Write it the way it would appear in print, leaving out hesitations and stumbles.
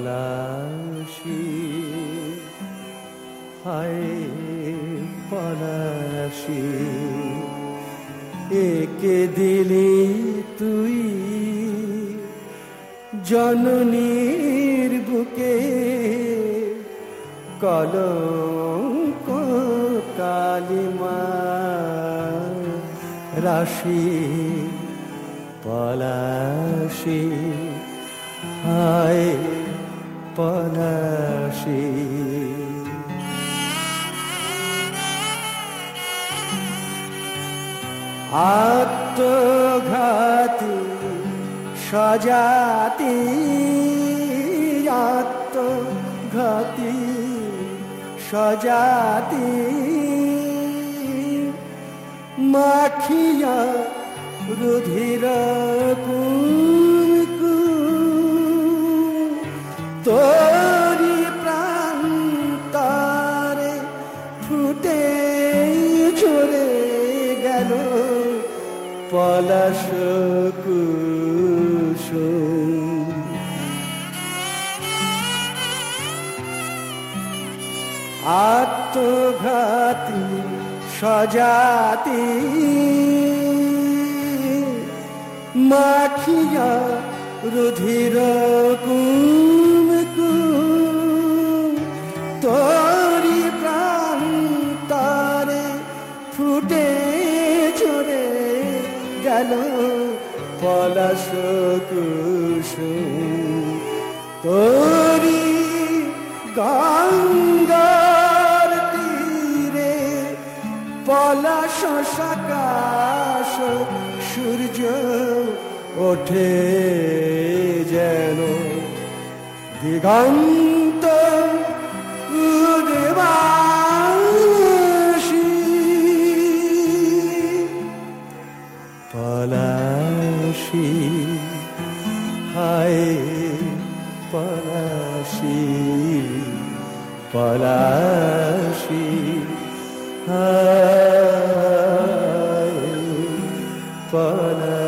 পলাশী, হায় পলাশী, একে দিলি তুই জননীর বুকে কলঙ্ক কালিমা রাশি। পলাশী, হায় পলাশী। আত্মঘাতী স্বজাতি, আত্মঘাতী স্বজাতি, মাখিয়া রুধির কুমকুম, তোরি প্রান্তরে ফুটে ঝরে গেল পলাশ কুসুম। আত্মঘাতী স্বজাতি, মাখিয়া রুধির কুমকুম, তোরি প্রান্তরে ফুটে ঝরে গেল পলাশ কুসুম। তোরি গঙ্গার তীরে পলাশ সকাশ, সূর্য ওঠে যেন দিগন্ত উদ্বাসী। পলাশী, হায় পলাশী, পলাশী, হায় পলাশী।